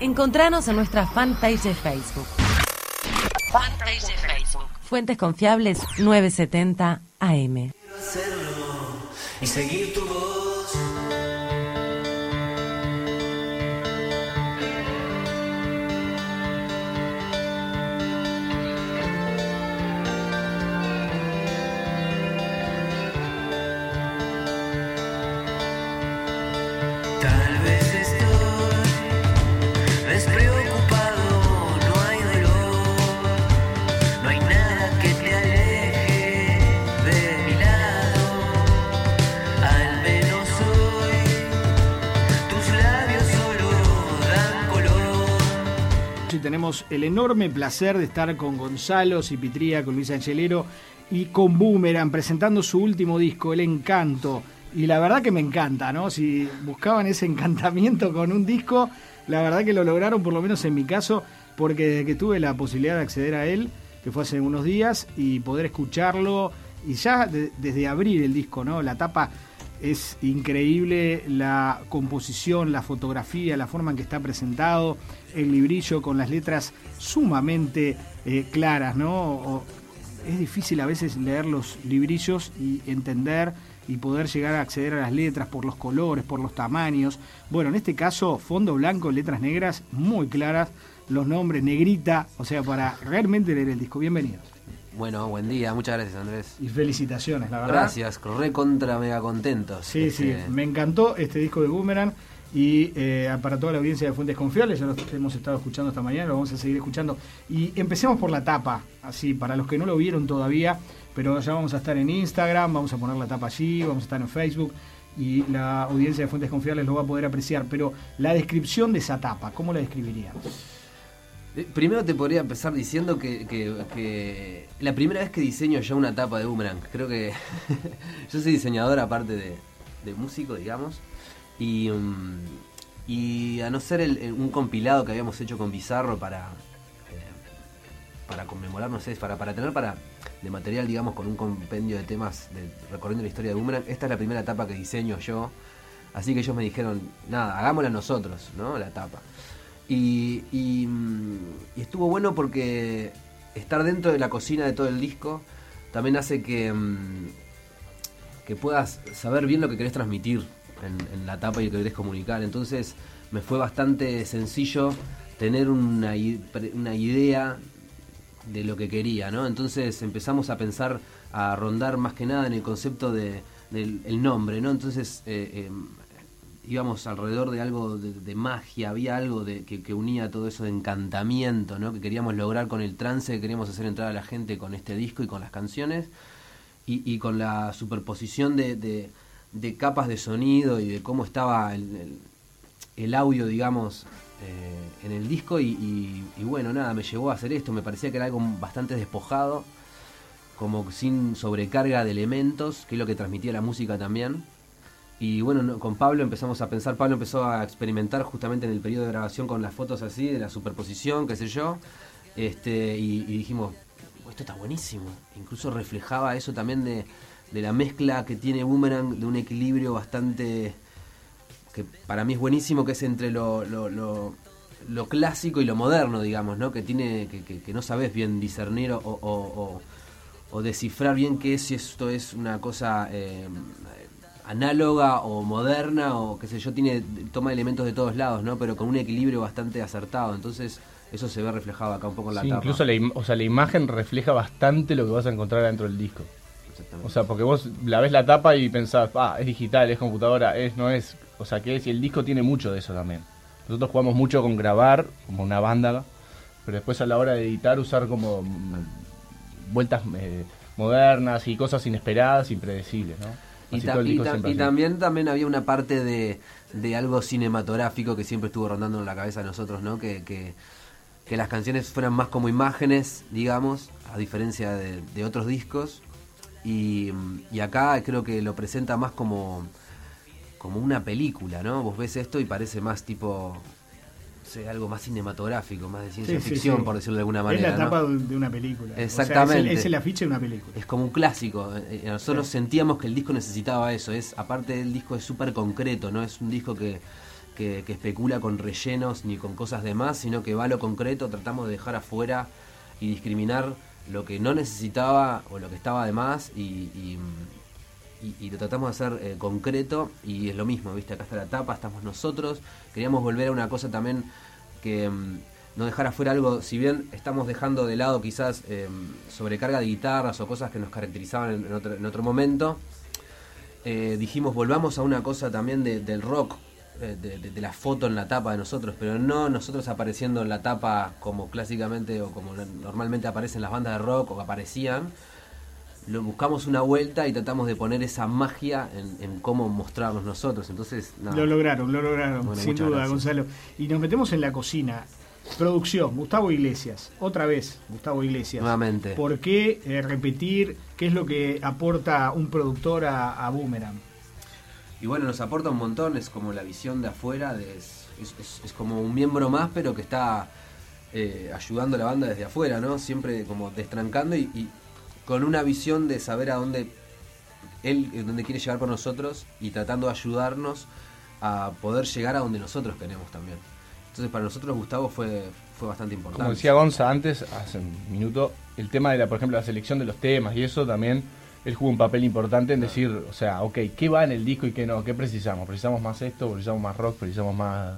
Encontranos en nuestra fanpage de Facebook. Fanpage de Facebook. Fuentes Confiables 970 AM. Quiero hacerlo y seguir tu voz. Tal vez estoy despreocupado, no hay dolor, no hay nada que te aleje de mi lado. Al menos hoy tus labios solo dan color. Sí, tenemos el enorme placer de estar con Gonzalo Cipitría, con Luis Angelero y con Boomerang presentando su último disco, El Encanto. Y la verdad que me encanta, ¿no? Si buscaban ese encantamiento con un disco, la verdad que lo lograron, por lo menos en mi caso, porque desde que tuve la posibilidad de acceder a él, que fue hace unos días, y poder escucharlo, y ya desde abrir el disco, ¿no? La tapa es increíble, la composición, la fotografía, la forma en que está presentado, el librillo con las letras sumamente claras, ¿no? Es difícil a veces leer los librillos y entender y poder llegar a acceder a las letras por los colores, por los tamaños. Bueno, en este caso, fondo blanco, letras negras, muy claras, los nombres, negrita, o sea, para realmente leer el disco. Bienvenidos. Bueno, buen día, muchas gracias, Andrés. Y felicitaciones, la verdad. Gracias, re contra mega contentos. Sí, sí, me encantó este disco de Boomerang. Y para toda la audiencia de Fuentes Confiables, ya lo hemos estado escuchando esta mañana, lo vamos a seguir escuchando. Y empecemos por la tapa, así, para los que no lo vieron todavía, pero ya vamos a estar en Instagram, vamos a poner la tapa allí, vamos a estar en Facebook, y la audiencia de Fuentes Confiables lo va a poder apreciar. Pero la descripción de esa tapa, ¿cómo la describirían? Primero te podría empezar diciendo que la primera vez que diseño yo una tapa de Boomerang, creo que yo soy diseñador aparte de músico, digamos. Y a no ser un compilado que habíamos hecho con Bizarro para conmemorar, no sé, para tener de material, digamos, con un compendio de temas recorriendo la historia de Boomerang, esta es la primera etapa que diseño yo. Así que ellos me dijeron, nada, hagámosla nosotros, ¿no? La tapa. Y estuvo bueno porque estar dentro de la cocina de todo el disco también hace que puedas saber bien lo que querés transmitir en la tapa y lo que querés comunicar. Entonces me fue bastante sencillo tener una idea de lo que quería, ¿no? Entonces empezamos a pensar, a rondar más que nada en el concepto del nombre, ¿no? Entonces íbamos alrededor de algo de magia, había algo que unía todo eso de encantamiento, ¿no? Que queríamos lograr con el trance, que queríamos hacer entrar a la gente con este disco y con las canciones, y con la superposición de capas de sonido y de cómo estaba el audio, digamos, en el disco, y bueno, nada, me llevó a hacer esto. Me parecía que era algo bastante despojado, como sin sobrecarga de elementos, que es lo que transmitía la música también. Y bueno, con Pablo empezamos a pensar, Pablo empezó a experimentar justamente en el periodo de grabación con las fotos así, de la superposición, qué sé yo, y dijimos, esto está buenísimo. Incluso reflejaba eso también de la mezcla que tiene Boomerang, de un equilibrio bastante, que para mí es buenísimo, que es entre lo clásico y lo moderno, digamos, ¿no? Que tiene que no sabes bien discernir o descifrar bien qué es, si esto es una cosa análoga o moderna, o qué sé yo, toma elementos de todos lados, ¿no? Pero con un equilibrio bastante acertado. Entonces eso se ve reflejado acá un poco en la tapa. Incluso la imagen refleja bastante lo que vas a encontrar dentro del disco. O sea, porque vos la ves la tapa y pensás, es digital, es computadora, no es, o sea, que es, y el disco tiene mucho de eso también. Nosotros jugamos mucho con grabar, como una banda, pero después a la hora de editar usar como vueltas modernas y cosas inesperadas, impredecibles, ¿no? Y también había una parte de algo cinematográfico que siempre estuvo rondando en la cabeza de nosotros, ¿no? Que las canciones fueran más como imágenes, digamos, a diferencia de otros discos. Y acá creo que lo presenta más como una película, ¿no? Vos ves esto y parece más tipo, no sé, algo más cinematográfico, más de ciencia ficción, por decirlo de alguna manera. Es la tapa, ¿no? de una película. Exactamente. O sea, es el afiche de una película. Es como un clásico. Nosotros sentíamos que el disco necesitaba eso. Aparte del disco es súper concreto, ¿no? Es un disco que que especula con rellenos ni con cosas de más, sino que va a lo concreto. Tratamos de dejar afuera y discriminar lo que no necesitaba o lo que estaba de más y lo tratamos de hacer concreto, y es lo mismo, ¿viste? Acá está la tapa, estamos nosotros. Queríamos volver a una cosa también que no dejar afuera algo, si bien estamos dejando de lado quizás sobrecarga de guitarras o cosas que nos caracterizaban en otro momento, dijimos volvamos a una cosa también del rock, de la foto en la tapa de nosotros, pero no nosotros apareciendo en la tapa como clásicamente o como normalmente aparecen las bandas de rock o aparecían. Buscamos una vuelta y tratamos de poner esa magia en cómo mostrarnos nosotros. Entonces, nada. Lo lograron, Bueno, sin duda, gracias. Gonzalo. Y nos metemos en la cocina. Producción, Gustavo Iglesias. Otra vez, Gustavo Iglesias. Nuevamente. ¿Por qué repetir? ¿Qué es lo que aporta un productor a Boomerang? Y bueno, nos aporta un montón, es como la visión de afuera, es como un miembro más, pero que está ayudando a la banda desde afuera, ¿no? Siempre como destrancando y con una visión de saber a dónde dónde quiere llegar por nosotros y tratando de ayudarnos a poder llegar a donde nosotros queremos también. Entonces para nosotros Gustavo fue bastante importante. Como decía Gonza antes, hace un minuto, el tema de por ejemplo, la selección de los temas y eso también, él jugó un papel importante en decir, o sea, ok, ¿qué va en el disco y qué no? ¿Qué precisamos? ¿Precisamos más esto? ¿Precisamos más rock? ¿Precisamos más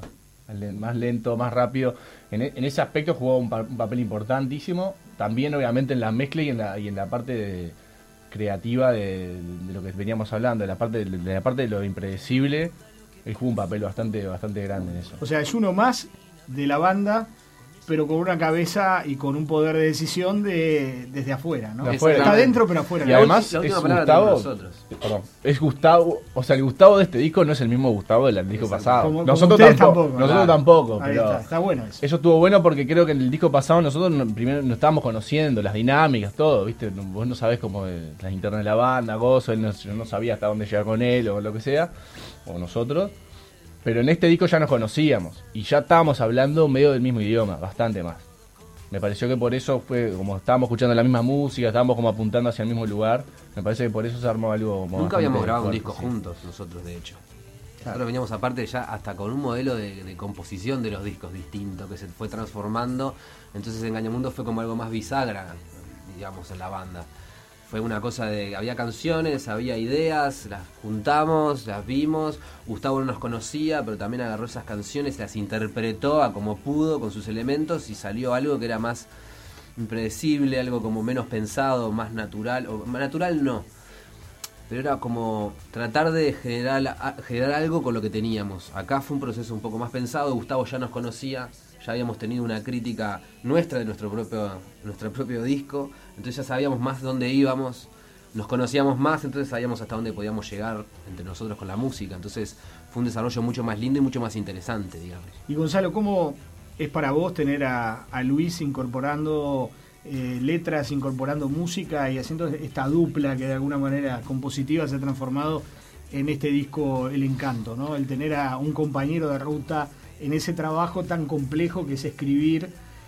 lento, más rápido? En ese aspecto jugó un papel importantísimo. También obviamente en la mezcla y en la parte creativa de lo que veníamos hablando, de la parte de lo impredecible. Él jugó un papel bastante grande en eso. O sea, es uno más de la banda, pero con una cabeza y con un poder de decisión desde afuera, ¿no? De afuera. Está dentro, pero afuera. Y además la última es palabra Gustavo, tenemos nosotros. perdón, es Gustavo, o sea, el Gustavo de este disco no es el mismo Gustavo del disco pasado. Como Nosotros ustedes tampoco, tampoco. nosotros Claro. tampoco, Ahí pero está bueno eso. eso estuvo bueno porque creo que en el disco pasado nosotros primero nos estábamos conociendo, las dinámicas, todo, ¿viste? Vos no sabés cómo las internas de la banda, Gozo, yo no sabía hasta dónde llegar con él o lo que sea, o nosotros. Pero en este disco ya nos conocíamos y ya estábamos hablando medio del mismo idioma, bastante más. Me pareció que por eso fue, como estábamos escuchando la misma música, estábamos como apuntando hacia el mismo lugar, me parece que por eso se armó algo como Nunca habíamos bastante grabado un fuerte, disco sí. juntos nosotros, de hecho. Nosotros veníamos aparte ya hasta con un modelo de composición de los discos distinto que se fue transformando. Entonces Engañamundo fue como algo más bisagra, digamos, en la banda. Fue una cosa de, había canciones, había ideas, las juntamos, las vimos. Gustavo no nos conocía, pero también agarró esas canciones, las interpretó a como pudo con sus elementos y salió algo que era más impredecible, algo como menos pensado, más natural, o natural no, pero era como tratar de generar algo con lo que teníamos. Acá fue un proceso un poco más pensado. Gustavo ya nos conocía, ya habíamos tenido una crítica nuestra de nuestro propio disco, entonces ya sabíamos más dónde íbamos, nos conocíamos más, entonces sabíamos hasta dónde podíamos llegar entre nosotros con la música. Entonces fue un desarrollo mucho más lindo y mucho más interesante, digamos. Y Gonzalo, ¿cómo es para vos tener a Luis incorporando letras, incorporando música y haciendo esta dupla que de alguna manera compositiva se ha transformado en este disco El Encanto, ¿no? El tener a un compañero de ruta en ese trabajo tan complejo que es escribir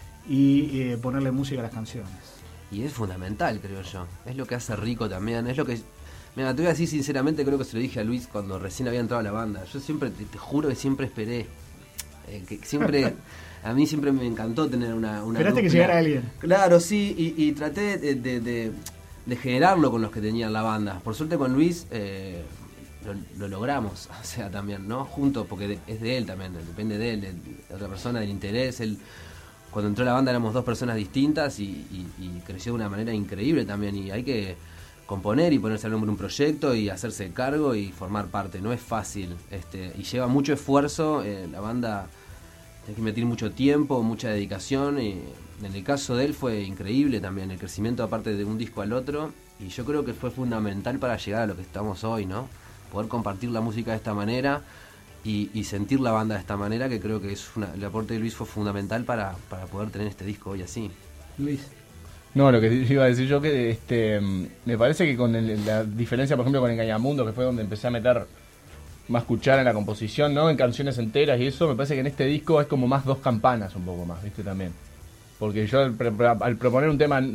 y ponerle música a las canciones. Y es fundamental, creo yo. Es lo que hace rico también. Es lo que... Mira, te voy a decir sinceramente, creo que se lo dije a Luis cuando recién había entrado a la banda. Yo siempre, te juro que siempre esperé. Que siempre... A mí siempre me encantó tener una Esperaste que dupla. llegara alguien. Claro, sí, y traté de generarlo con los que tenían la banda. Por suerte con Luis lo logramos, o sea, también, ¿no? Juntos, porque es de él también, depende de él, de otra persona, del interés. Él, cuando entró a la banda éramos dos personas distintas y creció de una manera increíble también. Y hay que componer y ponerse al hombro un proyecto y hacerse cargo y formar parte. No es fácil, y lleva mucho esfuerzo. La banda tiene que invertir mucho tiempo, mucha dedicación. Y en el caso de él fue increíble también el crecimiento, aparte de un disco al otro. Y yo creo que fue fundamental para llegar a lo que estamos hoy, ¿no? Poder compartir la música de esta manera y sentir la banda de esta manera, que creo que es el aporte de Luis fue fundamental para poder tener este disco hoy así. Luis. No, lo que iba a decir yo que me parece que con la diferencia, por ejemplo, con Engañamundo, que fue donde empecé a meter más cuchara en la composición, ¿no? En canciones enteras y eso, me parece que en este disco es como más dos campanas un poco más, ¿viste? También. Porque yo al proponer un tema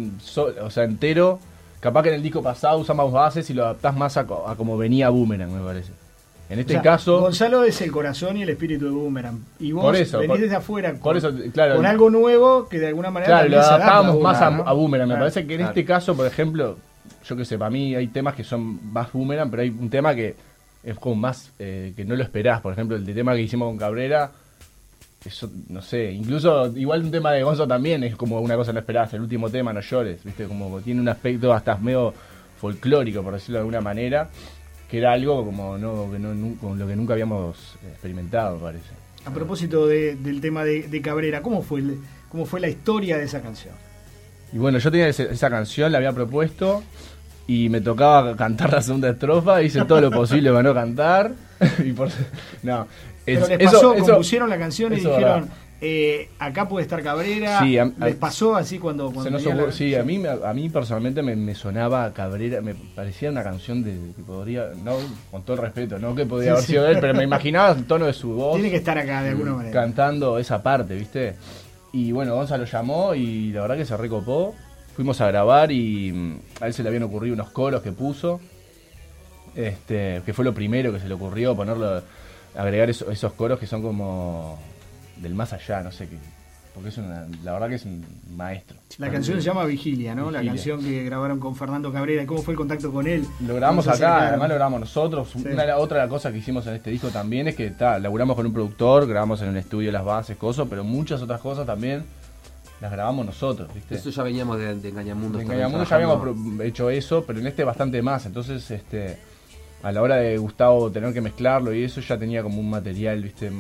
entero, capaz que en el disco pasado usamos bases y lo adaptás más a como venía Boomerang, me parece. En este caso... Gonzalo es el corazón y el espíritu de Boomerang. Y vos Por eso, venís desde afuera por eso, claro, con algo nuevo que de alguna manera claro, lo también se adapta adaptábamos más Boomerang, ¿no? a Boomerang. Me Claro. parece que en este caso, por ejemplo, yo que sé, para mí hay temas que son más Boomerang, pero hay un tema que es como más que no lo esperás. Por ejemplo, el tema que hicimos con Cabrera, eso, no sé, incluso igual un tema de Gonzo también es como una cosa no esperás. El último tema, No llores, viste, como tiene un aspecto hasta medio folclórico, por decirlo de alguna manera, que era algo como con lo que nunca habíamos experimentado, me parece. A propósito del tema de Cabrera, ¿cómo fue la historia de esa canción? Y bueno, yo tenía esa canción, la había propuesto y me tocaba cantar la segunda estrofa, hice todo lo posible para no cantar. Y Pero les pasó, compusieron la canción y eso dijeron, acá puede estar Cabrera. Sí, ¿Les pasó así cuando se nos tenían ocurrió, la- sí, a mí personalmente me sonaba Cabrera, me parecía una canción que podría, no, con todo el respeto, no que podía haber sido él, pero me imaginaba el tono de su voz Tiene que estar acá de alguna manera. cantando esa parte, ¿viste? Y bueno, Gonzalo llamó y la verdad que se recopó. Fuimos a grabar y a él se le habían ocurrido unos coros que puso, que fue lo primero que se le ocurrió, agregar esos coros que son como del más allá, no sé qué, porque la verdad que es un maestro. La canción se llama Vigilia, ¿no? Vigilia. La canción que grabaron con Fernando Cabrera. ¿Cómo fue el contacto con él? Lo grabamos ¿Cómo se acá, acercaron? además lo grabamos nosotros. Sí. Otra cosa que hicimos en este disco también es que laburamos con un productor, grabamos en el estudio las bases, cosas, pero muchas otras cosas también las grabamos nosotros, ¿viste? Eso ya veníamos de Engañamundo. En también Engañamundo ya habíamos trabajando. hecho eso, pero en este bastante más. Entonces, a la hora de Gustavo tener que mezclarlo y eso, ya tenía como un material, ¿viste?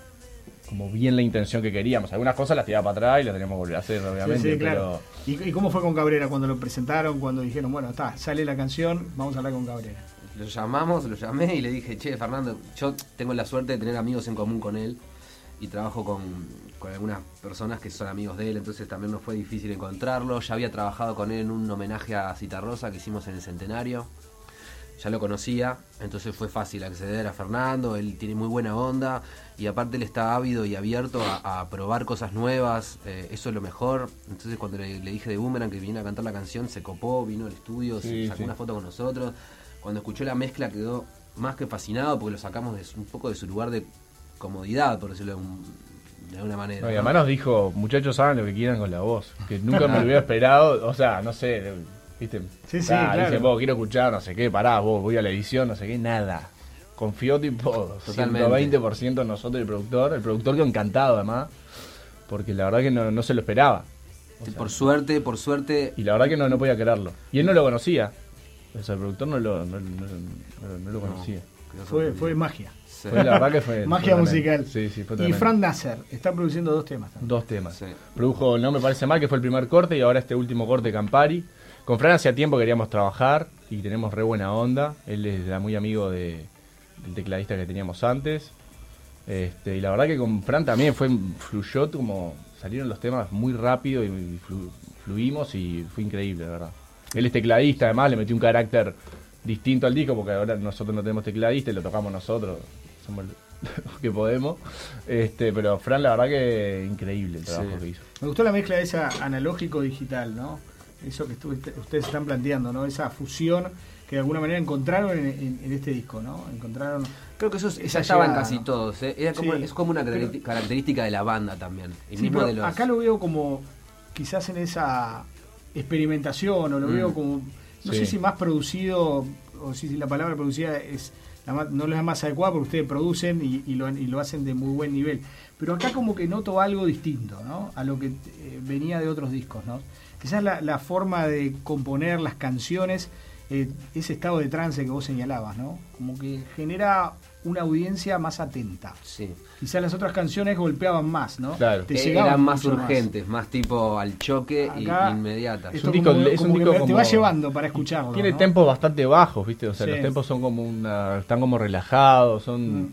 Como bien la intención que queríamos. Algunas cosas las tiraba para atrás y las teníamos que volver a hacer, obviamente. Sí, claro. ¿Y cómo fue con Cabrera cuando lo presentaron? Cuando dijeron, bueno, sale la canción, vamos a hablar con Cabrera. Lo llamé y le dije, che, Fernando, yo tengo la suerte de tener amigos en común con él y trabajo con algunas personas que son amigos de él, entonces también nos fue difícil encontrarlo. Ya había trabajado con él en un homenaje a Citarrosa que hicimos en el Centenario. Ya lo conocía, entonces fue fácil acceder a Fernando, él tiene muy buena onda y aparte él está ávido y abierto a probar cosas nuevas, eso es lo mejor. Entonces cuando le dije de Boomerang que viniera a cantar la canción, se copó, vino al estudio, Sí, sacó sí. una foto con nosotros. Cuando escuchó la mezcla quedó más que fascinado porque lo sacamos un poco de su lugar de comodidad, por decirlo de alguna manera. No, y además nos dijo, muchachos, hagan lo que quieran con la voz. Que nunca me lo hubiera esperado, o sea, no sé, ¿viste? Sí, claro. Dice, vos quiero escuchar, no sé qué, pará, vos voy a la edición, no sé qué, nada. Confió tipo Totalmente. 120% en nosotros y el productor quedó encantado además, porque la verdad que no se lo esperaba. O sea, Por suerte, y la verdad que no podía creerlo. Y él no lo conocía. O sea, el productor no lo conocía. quedó Fue magia. Sí. Fue la verdad que fue Magia fue musical. tremendo. Sí, fue Y tremendo. Fran Nasser está produciendo 2 temas también. 2 temas. Sí. Produjo No me parece mal, que fue el primer corte, y ahora este último corte, Campari. Con Fran hacía tiempo queríamos trabajar y tenemos re buena onda. Él era muy amigo del tecladista que teníamos antes. Y la verdad que con Fran también fluyó, como salieron los temas muy rápido y fluimos y fue increíble, la verdad. Él es tecladista, además le metió un carácter distinto al disco porque ahora nosotros no tenemos tecladista y lo tocamos nosotros, somos los que podemos. Pero Fran, la verdad que increíble el trabajo que hizo. Me gustó la mezcla de esa analógico-digital, ¿no? Eso que ustedes están planteando, ¿no? Esa fusión que de alguna manera encontraron en este disco, ¿no? Encontraron... Creo que eso esa ya estaba en llegada, casi ¿no? todos. Es como una característica de la banda también. Y Sí, mismo pero de los... acá lo veo como quizás en esa experimentación, o lo veo como, no sé si más producido, o si la palabra producida es no es la más adecuada porque ustedes producen y lo hacen de muy buen nivel. Pero acá como que noto algo distinto, ¿no? A lo que venía de otros discos, ¿no? Quizás la forma de componer las canciones, ese estado de trance que vos señalabas, ¿no? Como que genera una audiencia más atenta. Sí. Quizás las otras canciones golpeaban más, ¿no? Claro. Te llegaban Eran más mucho urgentes, más tipo al choque y Acá, inmediata. Esto un disco- como, es un como que disco te como- va llevando para escucharlo. Tiene ¿no? tempos bastante bajos, ¿viste? O sea, Sí. los tempos son como están como relajados,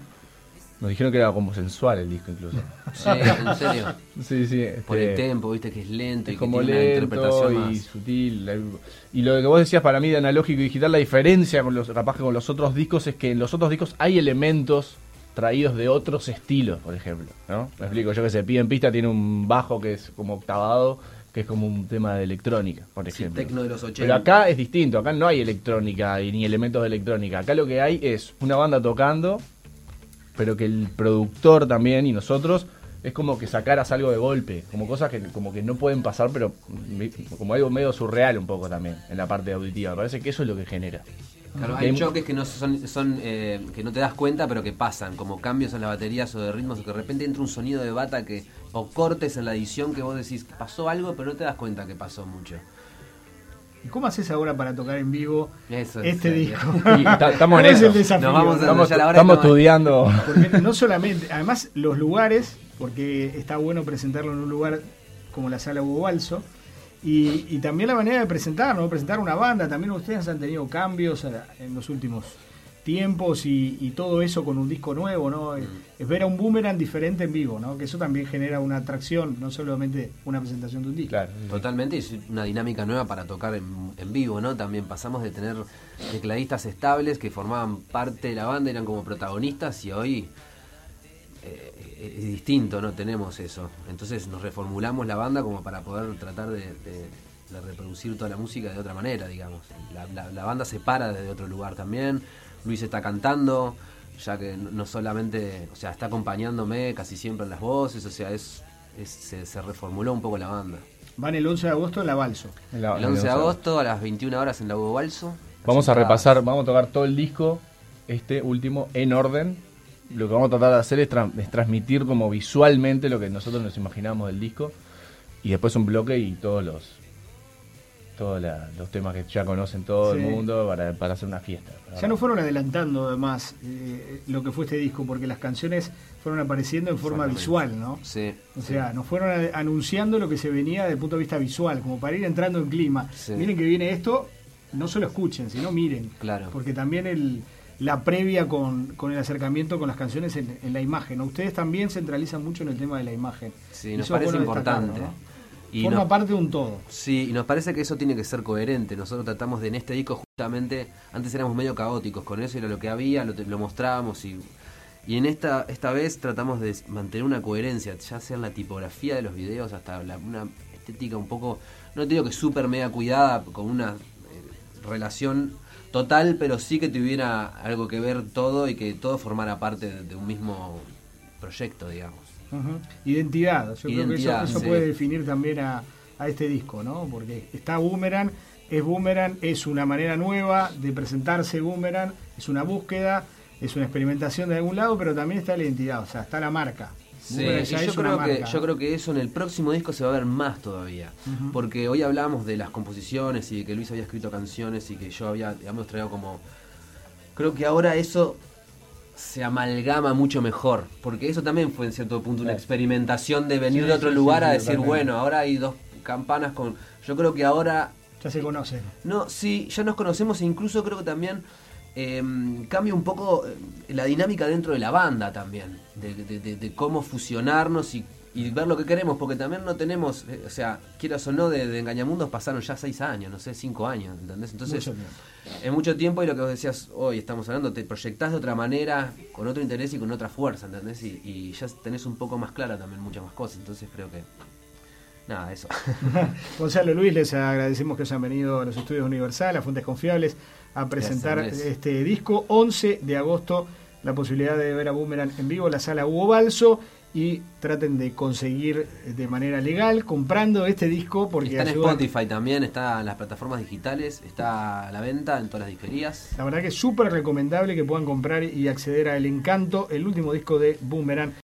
nos dijeron que era como sensual el disco incluso. Sí, en serio. Sí, Por el tempo, viste que es lento y es que como tiene una lento interpretación y más. sutil. Y lo que vos decías para mí de analógico y digital, la diferencia capaz que con los otros discos es que en los otros discos hay elementos traídos de otros estilos, por ejemplo, ¿no? Me explico, yo que sé, Pie en Pista tiene un bajo que es como octavado, que es como un tema de electrónica, por Sí, ejemplo. tecno de los 80. Pero acá es distinto, acá no hay electrónica ni elementos de electrónica. Acá lo que hay es una banda tocando, pero que el productor también y nosotros es como que sacaras algo de golpe, como cosas que como que no pueden pasar, pero como algo medio surreal un poco también en la parte auditiva. Me parece que eso es lo que genera. Claro, hay choques que no son que no te das cuenta, pero que pasan, como cambios en las baterías o de ritmos, o que de repente entra un sonido de bata o cortes en la edición que vos decís, pasó algo, pero no te das cuenta que pasó mucho. ¿Y cómo haces ahora para tocar en vivo Eso este disco? Y estamos en ¿Cuál es eso. el desafío? Nos vamos a- Estamos, ya la hora estamos estamos- estudiando. Porque no solamente, además los lugares, porque está bueno presentarlo en un lugar como la Sala Hugo Balso, y también la manera de presentar, ¿no? Presentar una banda, también ustedes han tenido cambios en los últimos tiempos y todo eso con un disco nuevo, ¿no? Es ver a un Boomerang diferente en vivo, ¿no? Que eso también genera una atracción, no solamente una presentación de un disco. Claro. Totalmente, y es una dinámica nueva para tocar en vivo, ¿no? También pasamos de tener tecladistas estables que formaban parte de la banda, eran como protagonistas, y hoy es distinto, no tenemos eso. Entonces nos reformulamos la banda como para poder tratar de reproducir toda la música de otra manera, digamos. La banda se para desde otro lugar también. Luis está cantando, ya que no solamente, o sea, está acompañándome casi siempre en las voces, o sea, se reformuló un poco la banda. Van el 11 de agosto en la Balso. El 11 de agosto a las 21 horas en la Hugo Balso. Vamos a Así repasar, vamos a tocar todo el disco, este último, en orden. Lo que vamos a tratar de hacer es transmitir como visualmente lo que nosotros nos imaginamos del disco. Y después un bloque y todos los temas que ya conocen todo Sí. el mundo para hacer una fiesta. Ya no fueron adelantando además lo que fue este disco, porque las canciones fueron apareciendo en forma visual, ¿no? Sí. O sea, nos fueron anunciando lo que se venía desde el punto de vista visual, como para ir entrando en clima. Sí. Miren que viene esto, no solo escuchen, sino miren. Claro. Porque también la previa con el acercamiento con las canciones en la imagen, ¿no? Ustedes también centralizan mucho en el tema de la imagen. Sí, nos Eso es parece bueno destacarlo, importante. ¿no? Y Forma nos- parte de un todo. Sí, y nos parece que eso tiene que ser coherente. Nosotros tratamos de en este disco justamente, antes éramos medio caóticos con eso, era lo que había, lo mostrábamos y en esta vez tratamos de mantener una coherencia, ya sea en la tipografía de los videos, hasta una estética un poco, no te digo que súper mega cuidada, con una relación total, pero sí que tuviera algo que ver todo y que todo formara parte de un mismo proyecto, digamos. Ujú. Identidad, yo creo que Identidad, eso sí. puede definir también a este disco, ¿no? Porque está Boomerang, es una manera nueva de presentarse Boomerang, es una búsqueda, es una experimentación de algún lado, pero también está la identidad, o sea, está la marca. Sí, Boomerang y ya yo es una creo que marca, yo ¿no? creo que eso en el próximo disco se va a ver más todavía, porque hoy hablamos de las composiciones y de que Luis había escrito canciones y que yo habíamos traído como, creo que ahora eso se amalgama mucho mejor, porque eso también fue en cierto punto una experimentación de venir Sí, de otro sí, lugar sí, a sí, decir, totalmente. bueno, ahora hay dos campanas con, yo creo que ahora Ya se conocen. no, sí, ya nos conocemos e incluso creo que también cambia un poco la dinámica dentro de la banda también, de cómo fusionarnos y ver lo que queremos, porque también no tenemos, o sea, quieras o no, de Engañamundos pasaron ya 6 años, no sé, 5 años, ¿entendés? Entonces, Mucho tiempo. es mucho tiempo y lo que vos decías hoy, estamos hablando, te proyectás de otra manera, con otro interés y con otra fuerza, ¿entendés? Y ya tenés un poco más clara también muchas más cosas, entonces creo que, nada, eso. Gonzalo, Luis, les agradecemos que hayan venido a los estudios Universal, a Fuentes Confiables, a presentar Gracias, Andrés. este disco. 11 de agosto, la posibilidad de ver a Boomerang en vivo en la Sala Hugo Balso, y traten de conseguir de manera legal comprando este disco, porque Está en ayuda. Spotify también, está en las plataformas digitales, está a la venta en todas las disquerías. La verdad que es súper recomendable que puedan comprar y acceder a El Encanto, el último disco de Boomerang.